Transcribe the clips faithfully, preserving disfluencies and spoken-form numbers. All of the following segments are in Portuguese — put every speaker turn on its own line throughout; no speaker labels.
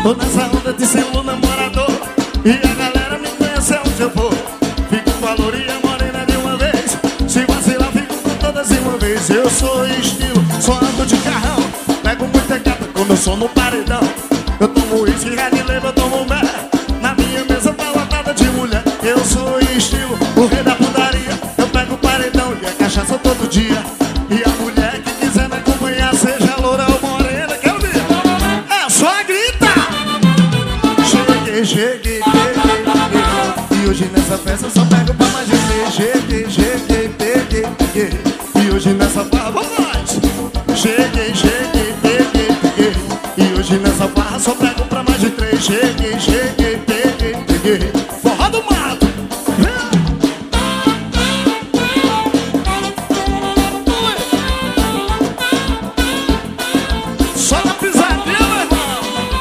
Tô nessa onda de selo namorador e a galera me conhece onde eu vou. Fico com a lourinha morena de uma vez, se vacilar fico com todas de uma vez. Eu sou estilo, só ando de carrão, pego muita gata quando eu sou no paredão. Eu tomo uísque, red label, eu tomo mé, na minha mesa tá lotada de mulher. Eu sou estilo, o rei da putaria, eu pego o paredão e a cachaça todo dia. E a mulher que quiser me acompanhar, seja loura ou morena, quero ver, é só gritar. Cheguei, cheguei, peguei, peguei, e hoje nessa festa eu só pego pra mais de três. Cheguei, cheguei, peguei, peguei, e hoje nessa farra vamos nós. Cheguei, cheguei, peguei, peguei, e hoje nessa farra só pego pra mais de três. Cheguei, cheguei, peguei, peguei, forró do mato. Só na pisadinha, meu irmão.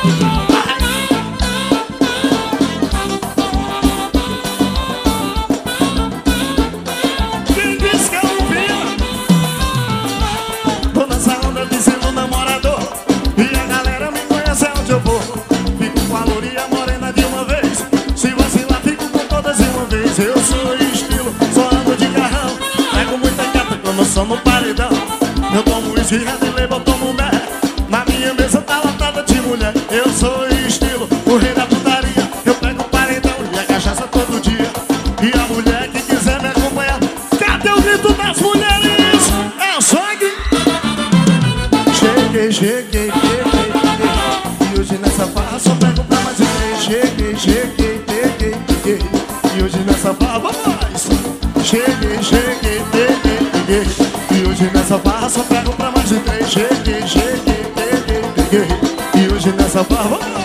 Quem disse que eu não vi? Tô nessa onda de selo namorador e a galera me conhece onde eu vou. Fico com a lourinha morena de uma vez, se vacilar fico com todas de uma vez. Eu sou estilo, só ando de carrão, pego muita gata quando eu sou no paredão. Eu tomo uísque, red label, eu tomo mé, na minha mesa tá lotada de mulher. Eu sou estilo, o rei da putaria, eu pego o paredão e a cachaça todo dia. E a mulher que quiser me acompanhar, cadê o grito das mulheres? É o sangue. Cheguei, cheguei, peguei, peguei, e hoje nessa farra só pego pra mais de três. Cheguei, cheguei, peguei, peguei, e hoje nessa farra vamos nós. Cheguei, cheguei, peguei, peguei, e hoje nessa farra só pego pra mais de três. Cheguei, cheguei, peguei, peguei, e hoje nessa farra vamos nós.